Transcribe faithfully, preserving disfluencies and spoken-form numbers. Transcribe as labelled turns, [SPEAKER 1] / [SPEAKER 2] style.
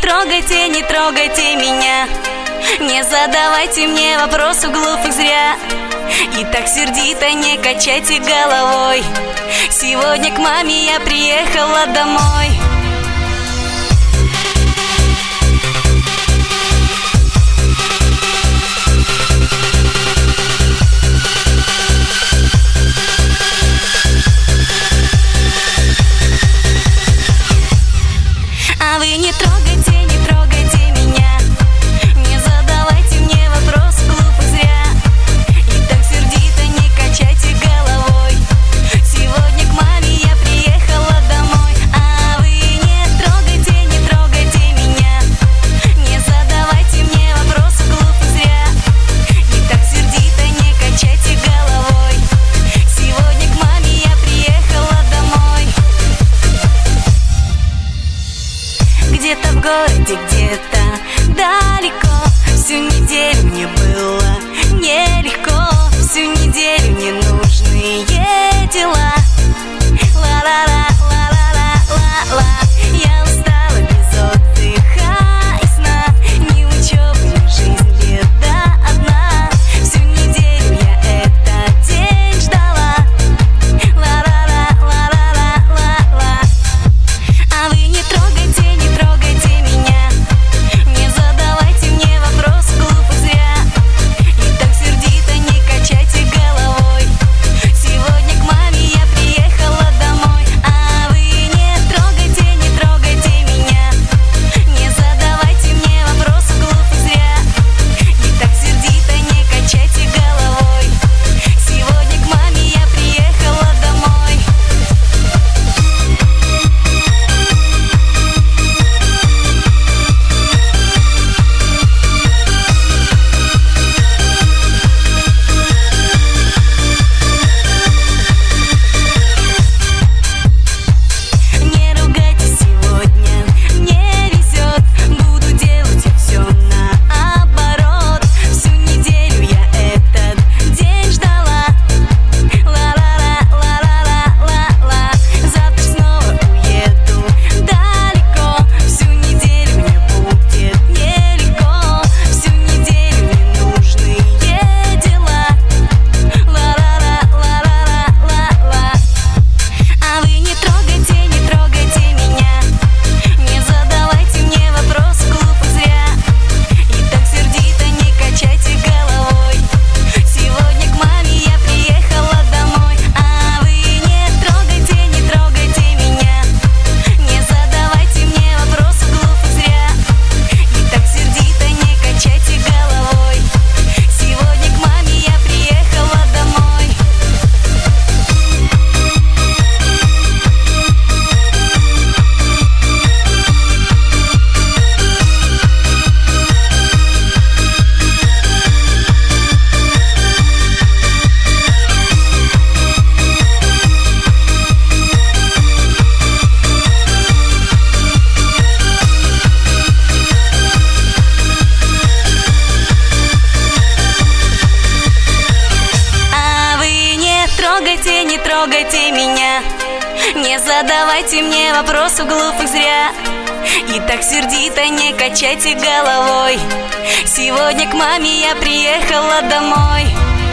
[SPEAKER 1] трогайте, не трогайте меня. Не задавайте мне вопросов глупых зря. И так сердито не качайте головой. Сегодня к маме я приехала домой. А вы не трогайте, не трогайте меня. Не задавайте мне вопрос глупых зря. И так сердито не качайте головой. Сегодня к маме я приехала домой. А вы не трогайте, не трогайте меня. Не задавайте мне вопрос глупых зря. И так сердито не качайте головой. Сегодня к маме я приехала домой. Где-то в городе, где-то далеко. Всю неделю мне было нелегко. Всю неделю ненужные дела. Ла-ла-ла, ла-ла-ла-ла-ла. Я устала без отдыха и сна. Ни учебы, ни жизнь, беда одна. Всю неделю я этот день ждала. Ла-ла-ла, ла-ла-ла-ла-ла. А вы не трогайте, не трогайте меня. Не задавайте мне вопрос глупых зря. И так сердито не качайте головой. Сегодня к маме я приехала домой. А вы не трогайте, не трогайте меня. Не задавайте мне вопрос глупых зря. И так сердито не качайте головой. Сегодня к маме я приехала домой. Не ругайтесь, сегодня не везет. Буду делать я все наоборот. Всю неделю я этот день ждала. Ла-ла-ла, ла-ла-ла-ла-ла. Завтра снова уеду далеко. Всю неделю мне будет нелегко. Всю неделю ненужные дела. Ла-ла-ла, ла-ла-ла-ла-ла. А вы не трогайте, не трогайте меня. Не задавайте мне вопрос глупых зря. И так сердито не качайте головой. Сегодня к маме я приехала домой. А вы не трогайте, не трогайте меня. Не задавайте мне вопрос глупых зря. И так сердито не качайте головой. Сегодня к маме я приехала домой. А вы не трогайте, не трогайте меня. Не задавайте мне вопросов глупых зря. И так сердито не качайте головой. Сегодня к маме я приехала домой.